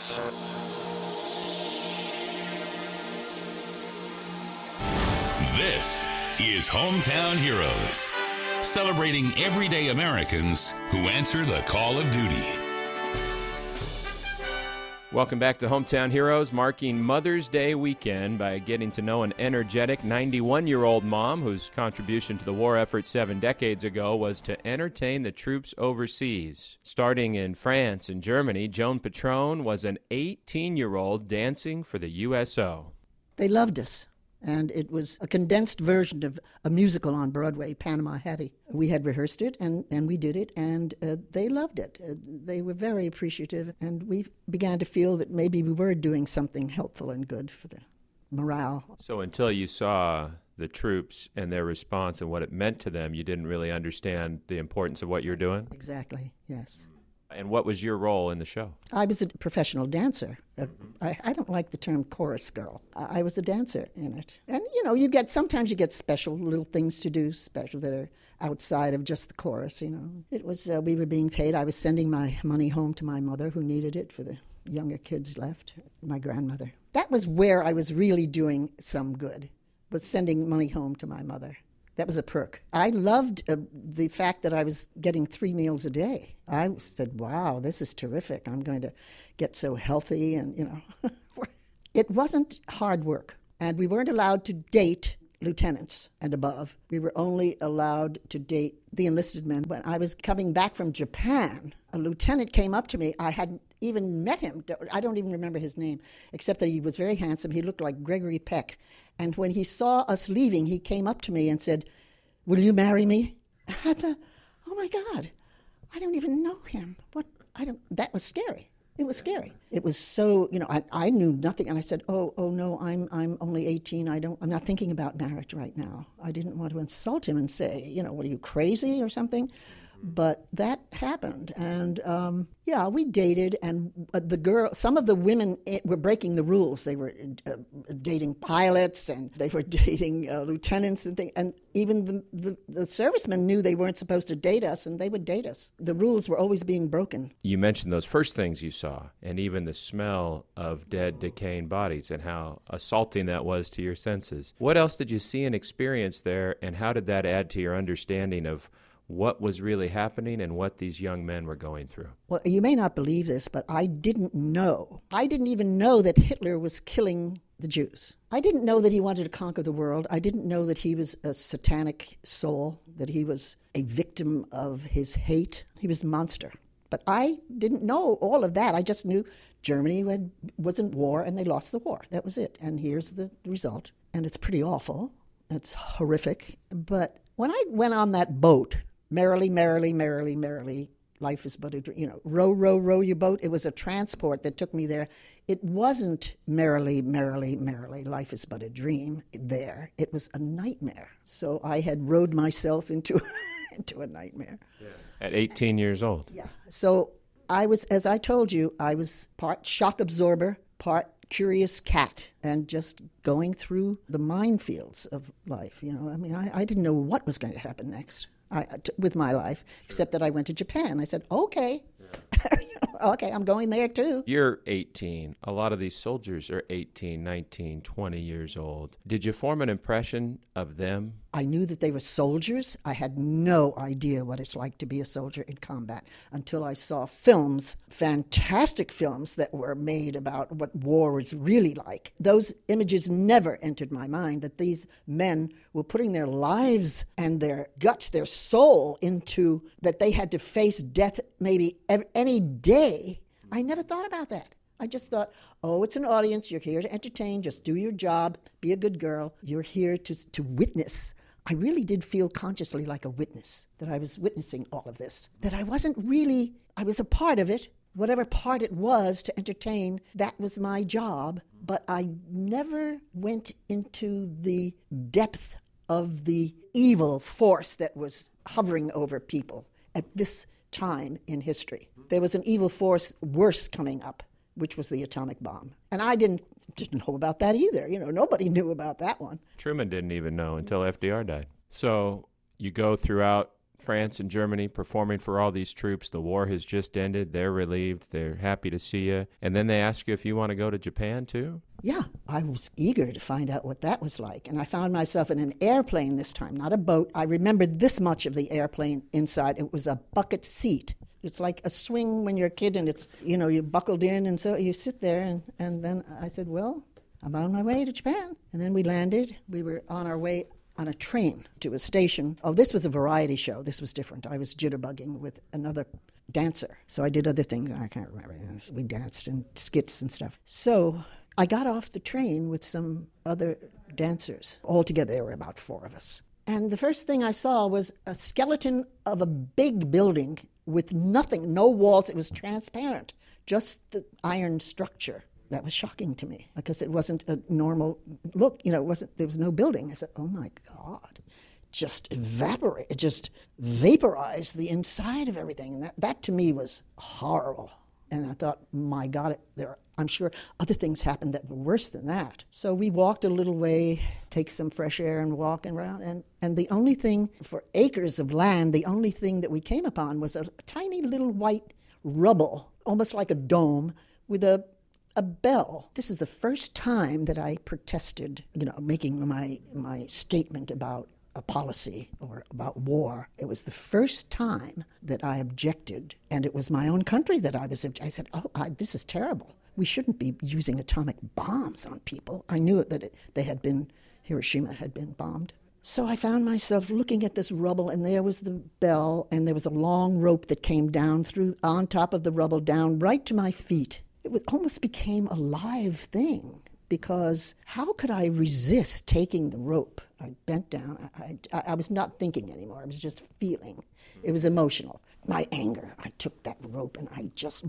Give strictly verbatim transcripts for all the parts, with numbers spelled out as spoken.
This is Hometown Heroes, celebrating everyday Americans who answer the call of duty. Welcome back to Hometown Heroes, marking Mother's Day weekend by getting to know an energetic ninety-one-year-old mom whose contribution to the war effort seven decades ago was to entertain the troops overseas. Starting in France and Germany, Joan Patrone was an eighteen-year-old dancing for the U S O. They loved us. And it was a condensed version of a musical on Broadway, Panama Hattie. We had rehearsed it, and, and we did it, and uh, they loved it. Uh, they were very appreciative, and we began to feel that maybe we were doing something helpful and good for the morale. So until you saw the troops and their response and what it meant to them, you didn't really understand the importance of what you're doing? Exactly, yes. And what was your role in the show? I was a professional dancer. Uh, I, I don't like the term chorus girl. I, I was a dancer in it. And, you know, you get, sometimes you get special little things to do, special that are outside of just the chorus, you know. It was, uh, we were being paid. I was sending my money home to my mother who needed it for the younger kids left, my grandmother. That was where I was really doing some good, was sending money home to my mother. That was a perk. I loved uh, the fact that I was getting three meals a day. I said, wow, this is terrific. I'm going to get so healthy and, you know. It wasn't hard work. And we weren't allowed to date lieutenants and above. We were only allowed to date the enlisted men. When I was coming back from Japan, a lieutenant came up to me. I hadn't even met him. I don't even remember his name, except that he was very handsome. He looked like Gregory Peck. And when he saw us leaving, he came up to me and said, "Will you marry me?" I thought, oh my God, I don't even know him. What? I don't. That was scary. It was scary. It was so, you know, I, I knew nothing. And I said, oh, oh no, I'm I'm only eighteen. I don't, I'm not thinking about marriage right now. I didn't want to insult him and say, you know, what, are you crazy or something? But that happened, and um, yeah, we dated, and uh, the girl, some of the women it, were breaking the rules. They were uh, dating pilots, and they were dating uh, lieutenants and things, and even the, the, the servicemen knew they weren't supposed to date us, and they would date us. The rules were always being broken. You mentioned those first things you saw, and even the smell of dead, decaying bodies, and how assaulting that was to your senses. What else did you see and experience there, and how did that add to your understanding of what was really happening and what these young men were going through? Well, you may not believe this, but I didn't know. I didn't even know that Hitler was killing the Jews. I didn't know that he wanted to conquer the world. I didn't know that he was a satanic soul, that he was a victim of his hate. He was a monster. But I didn't know all of that. I just knew Germany had, was in war and they lost the war. That was it. And here's the result. And it's pretty awful. It's horrific. But when I went on that boat, merrily, merrily, merrily, merrily, life is but a dream. You know, row, row, row your boat. It was a transport that took me there. It wasn't merrily, merrily, merrily, life is but a dream there. It was a nightmare. So I had rowed myself into, into a nightmare. Yeah. At eighteen years old. Yeah. So I was, as I told you, I was part shock absorber, part curious cat, and just going through the minefields of life. You know, I mean, I, I didn't know what was going to happen next. I, t- with my life, except that I went to Japan. I said, okay, yeah. okay, I'm going there too. You're eighteen. A lot of these soldiers are eighteen, nineteen, twenty years old. Did you form an impression of them? I knew that they were soldiers. I had no idea what it's like to be a soldier in combat until I saw films, fantastic films that were made about what war was really like. Those images never entered my mind, that these men were putting their lives and their guts, their soul into, that they had to face death maybe every, any day. I never thought about that. I just thought, oh, it's an audience. You're here to entertain. Just do your job. Be a good girl. You're here to to witness. I really did feel consciously like a witness, that I was witnessing all of this, that I wasn't really, I was a part of it. Whatever part it was to entertain, that was my job. But I never went into the depth of the evil force that was hovering over people at this time in history. There was an evil force worse coming up, which was the atomic bomb. And I didn't didn't know about that either. You know, nobody knew about that one. Truman didn't even know until F D R died. So you go throughout France and Germany performing for all these troops. The war has just ended. They're relieved. They're happy to see you. And then they ask you if you want to go to Japan, too? Yeah, I was eager to find out what that was like. And I found myself in an airplane this time, not a boat. I remembered this much of the airplane inside. It was a bucket seat. It's like a swing when you're a kid and it's, you know, you buckled in. And so you sit there. And, and then I said, well, I'm on my way to Japan. And then we landed. We were on our way on a train to a station. Oh, this was a variety show. This was different. I was jitterbugging with another dancer. So I did other things. I can't remember. We danced and skits and stuff. So I got off the train with some other dancers. Altogether, there were about four of us. And the first thing I saw was a skeleton of a big building with nothing, no walls. It was transparent, just the iron structure. That was shocking to me because it wasn't a normal look. You know, it wasn't. There was no building. I said, "Oh my God!" Just evaporate. It just vaporized the inside of everything, and that, that to me was horrible. And I thought, "My God, it, there. I'm sure other things happened that were worse than that." So we walked a little way, take some fresh air, and walk around. And and the only thing for acres of land, the only thing that we came upon was a tiny little white rubble, almost like a dome, with a A bell. This is the first time that I protested, you know, making my my statement about a policy or about war. It was the first time that I objected, and it was my own country that I was. I said, "Oh, I, this is terrible. We shouldn't be using atomic bombs on people." I knew that it, they had been Hiroshima had been bombed. So I found myself looking at this rubble, and there was the bell, and there was a long rope that came down through on top of the rubble, down right to my feet. It was, almost became a live thing because how could I resist taking the rope? I bent down. I, I, I was not thinking anymore. I was just feeling. It was emotional. My anger. I took that rope and I just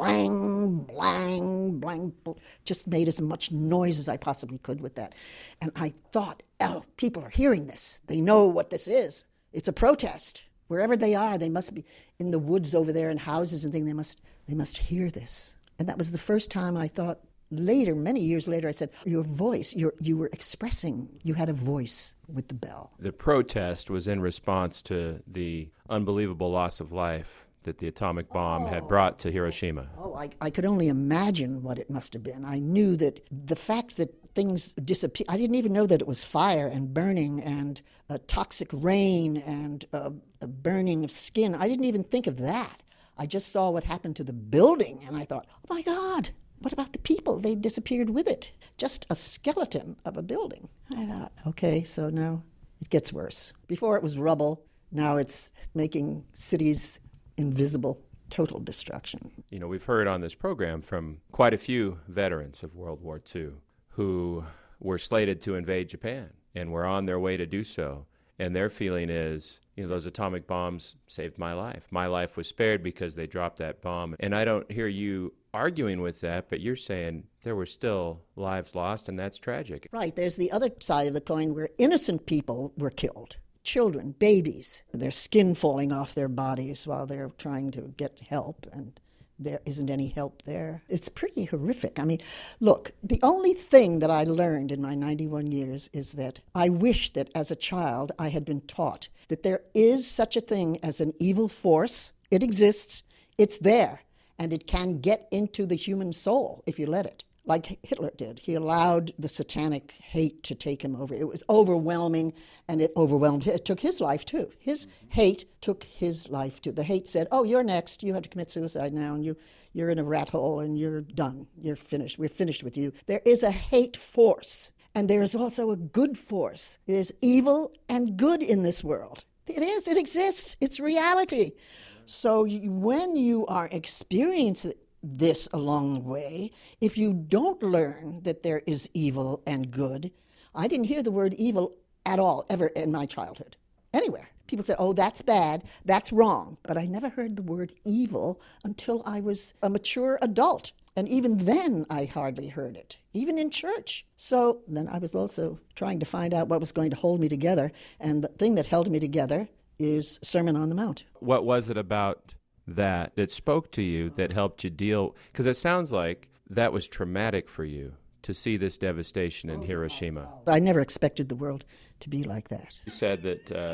blang, blang, blang, bl- just made as much noise as I possibly could with that. And I thought, oh, people are hearing this. They know what this is. It's a protest. Wherever they are, they must be in the woods over there in houses and things. They must, they must hear this. And that was the first time I thought, later, many years later, I said, your voice, your, you were expressing, you had a voice with the bell. The protest was in response to the unbelievable loss of life that the atomic bomb oh. had brought to Hiroshima. Oh, I, I could only imagine what it must have been. I knew that the fact that things disappeared, I didn't even know that it was fire and burning and a toxic rain and a, a burning of skin. I didn't even think of that. I just saw what happened to the building, and I thought, oh, my God, what about the people? They disappeared with it. Just a skeleton of a building. I thought, okay, so now it gets worse. Before it was rubble. Now it's making cities invisible. Total destruction. You know, we've heard on this program from quite a few veterans of World War Two who were slated to invade Japan and were on their way to do so. And their feeling is, you know, those atomic bombs saved my life. My life was spared because they dropped that bomb. And I don't hear you arguing with that, but you're saying there were still lives lost, and that's tragic. Right. There's the other side of the coin where innocent people were killed. Children, babies, their skin falling off their bodies while they're trying to get help, and there isn't any help there. It's pretty horrific. I mean, look, the only thing that I learned in my ninety-one years is that I wish that as a child I had been taught that there is such a thing as an evil force. It exists. It's there. And it can get into the human soul if you let it. Like Hitler did. He allowed the satanic hate to take him over. It was overwhelming, and it overwhelmed. It took his life, too. His hate took his life, too. The hate said, oh, you're next. You have to commit suicide now, and you, you're in a rat hole, and you're done. You're finished. We're finished with you. There is a hate force, and there is also a good force. There's evil and good in this world. It is. It exists. It's reality. So you, when you are experiencing this along the way, if you don't learn that there is evil and good, I didn't hear the word evil at all, ever in my childhood, anywhere. People say, oh, that's bad, that's wrong. But I never heard the word evil until I was a mature adult. And even then, I hardly heard it, even in church. So then I was also trying to find out what was going to hold me together. And the thing that held me together is Sermon on the Mount. What was it about that that spoke to you, that helped you deal? Because it sounds like that was traumatic for you to see this devastation in Hiroshima. I never expected the world to be like that. You said that uh,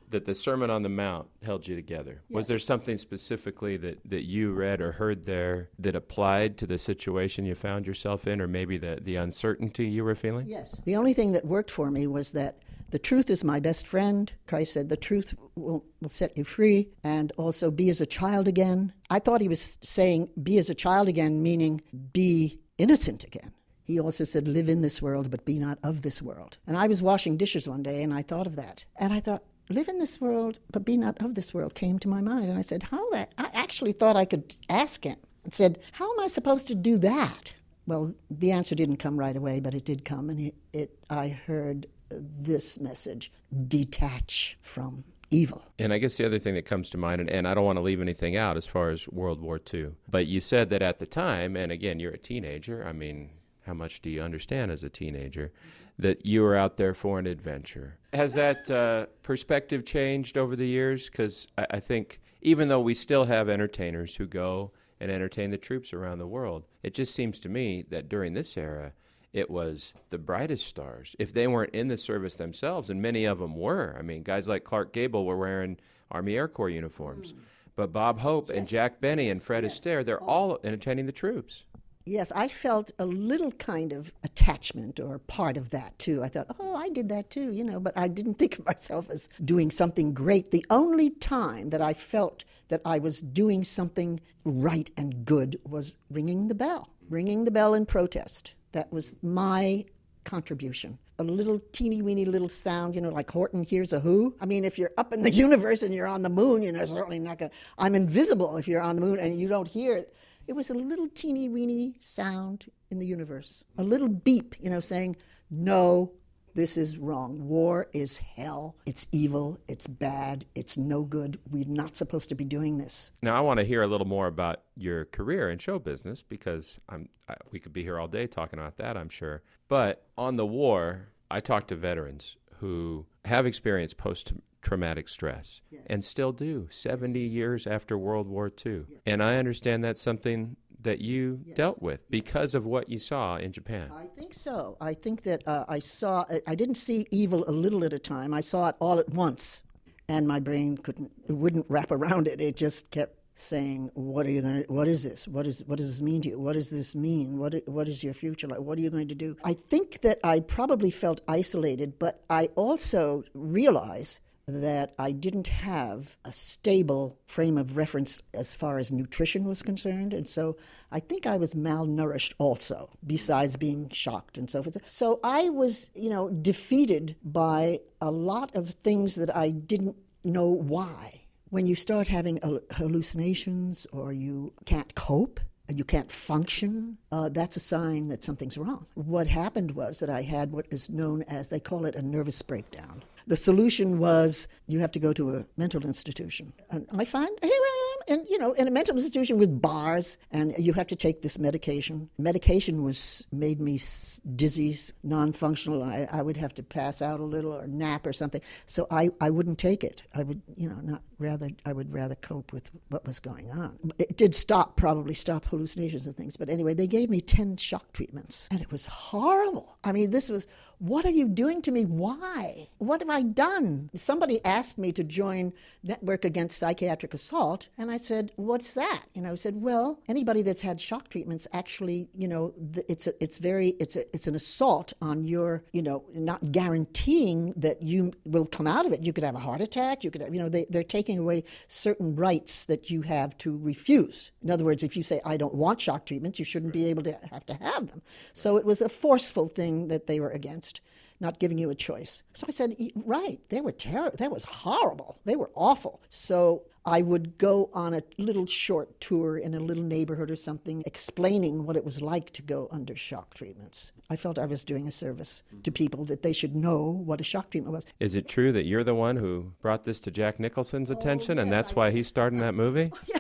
that the Sermon on the Mount held you together. Yes. Was there something specifically that, that you read or heard there that applied to the situation you found yourself in, or maybe the, the uncertainty you were feeling? Yes. The only thing that worked for me was that the truth is my best friend. Christ said the truth will, will set you free, and also be as a child again. I thought he was saying be as a child again, meaning be innocent again. He also said, live in this world, but be not of this world. And I was washing dishes one day, and I thought of that. And I thought, live in this world, but be not of this world came to my mind. And I said, how that? I actually thought I could ask him. And said, how am I supposed to do that? Well, the answer didn't come right away, but it did come. And it, it I heard this message, detach from evil. And I guess the other thing that comes to mind, and, and I don't want to leave anything out as far as World War Two, but you said that at the time, and again, you're a teenager, I mean, how much do you understand as a teenager, that you were out there for an adventure? Has that uh, perspective changed over the years? Because I, I think even though we still have entertainers who go and entertain the troops around the world, it just seems to me that during this era, it was the brightest stars. If they weren't in the service themselves, and many of them were. I mean, guys like Clark Gable were wearing Army Air Corps uniforms. Mm. But Bob Hope yes. and Jack Benny yes. and Fred yes. Astaire, they're oh. all entertaining the troops. Yes, I felt a little kind of attachment or part of that, too. I thought, oh, I did that, too, you know, but I didn't think of myself as doing something great. The only time that I felt that I was doing something right and good was ringing the bell, ringing the bell in protest. That was my contribution. A little teeny-weeny little sound, you know, like Horton hears a who. I mean, if you're up in the universe and you're on the moon, you know, certainly not going to... I'm invisible if you're on the moon and you don't hear it. It was a little teeny-weeny sound in the universe, a little beep, you know, saying, no, this is wrong. War is hell. It's evil. It's bad. It's no good. We're not supposed to be doing this. Now, I want to hear a little more about your career in show business, because I'm, I, we could be here all day talking about that, I'm sure. But on the war, I talk to veterans who have experienced post-traumatic stress yes. and still do seventy years after World War Two. Yes. And I understand that's something that you yes. dealt with because yes. of what you saw in Japan. I think so. I think that uh, I saw, I didn't see evil a little at a time. I saw it all at once. And my brain couldn't, it wouldn't wrap around it. It just kept saying, what are you going to, what is this? What is, what does this mean to you? What does this mean? What, what is your future like? What are you going to do? I think that I probably felt isolated, but I also realized that I didn't have a stable frame of reference as far as nutrition was concerned. And so I think I was malnourished also, besides being shocked and so forth. So I was, you know, defeated by a lot of things that I didn't know why. When you start having hallucinations or you can't cope, you can't function, uh, that's a sign that something's wrong. What happened was that I had what is known as, they call it a nervous breakdown. The solution was you have to go to a mental institution. And I find, here I am, and you know, in a mental institution with bars, and you have to take this medication. Medication was made me dizzy, non-functional. I, I would have to pass out a little or nap or something. So I, I wouldn't take it. I would, you know, not rather, I would rather cope with what was going on. It did stop, probably stop hallucinations and things. But anyway, they gave me ten shock treatments, and it was horrible. I mean, this was, what are you doing to me? Why? What have I done? Somebody asked me to join Network Against Psychiatric Assault, and I said, what's that? And I said, well, anybody that's had shock treatments actually, you know, it's a, it's very, it's a, it's an assault on your, you know, not guaranteeing that you will come out of it. You could have a heart attack. You could have, you know, they, they're taking away certain rights that you have to refuse. In other words, if you say, I don't want shock treatments, you shouldn't be able to have to have them. So it was a forceful thing that they were against, not giving you a choice. So I said, right, they were terrible. That was horrible. They were awful. So I would go on a little short tour in a little neighborhood or something, explaining what it was like to go under shock treatments. I felt I was doing a service to people, that they should know what a shock treatment was. Is it true that you're the one who brought this to Jack Nicholson's attention, oh, yes, and that's I why he starred in that movie? Yeah,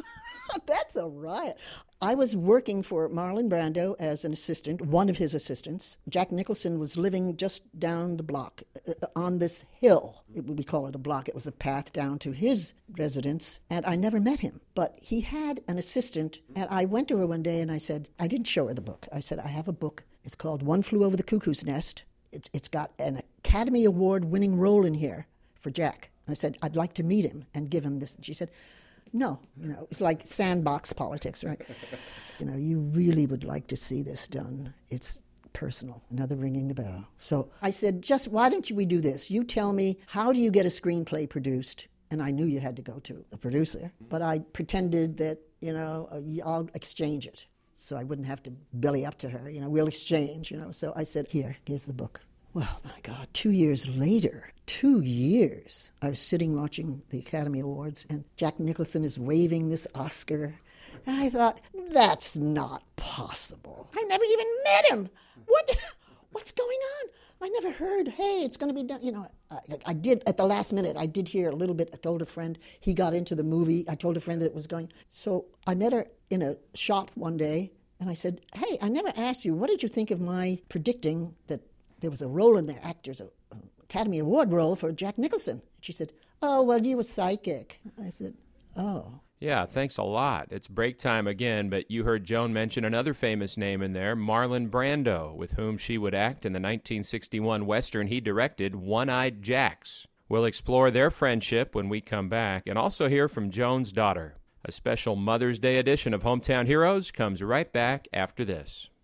that's a riot. I was working for Marlon Brando as an assistant, one of his assistants. Jack Nicholson was living just down the block uh, on this hill. It, we call it a block. It was a path down to his residence, and I never met him. But he had an assistant, and I went to her one day and I said, I didn't show her the book. I said, I have a book. It's called One Flew Over the Cuckoo's Nest. It's It's got an Academy Award winning role in here for Jack. I said, I'd like to meet him and give him this. And she said, no. You know, it's like sandbox politics, right? You know, you really would like to see this done. It's personal. Another ringing the bell. So I said, just why don't we do this? You tell me, how do you get a screenplay produced? And I knew you had to go to a producer, but I pretended that, you know, I'll exchange it. So I wouldn't have to belly up to her, you know, we'll exchange, you know. So I said, here, here's the book. Well, my God, two years later, two years, I was sitting watching the Academy Awards, and Jack Nicholson is waving this Oscar. And I thought, that's not possible. I never even met him. What? What's going on? I never heard, hey, it's going to be done. You know, I, I did, at the last minute, I did hear a little bit. I told a friend, he got into the movie. I told a friend that it was going. So I met her in a shop one day, and I said, hey, I never asked you, what did you think of my predicting that there was a role in there, actors, an Academy Award role for Jack Nicholson? She said, oh, well, you were psychic. I said, oh. Yeah, thanks a lot. It's break time again, but you heard Joan mention another famous name in there, Marlon Brando, with whom she would act in the nineteen sixty-one Western he directed, One-Eyed Jacks. We'll explore their friendship when we come back and also hear from Joan's daughter. A special Mother's Day edition of Hometown Heroes comes right back after this.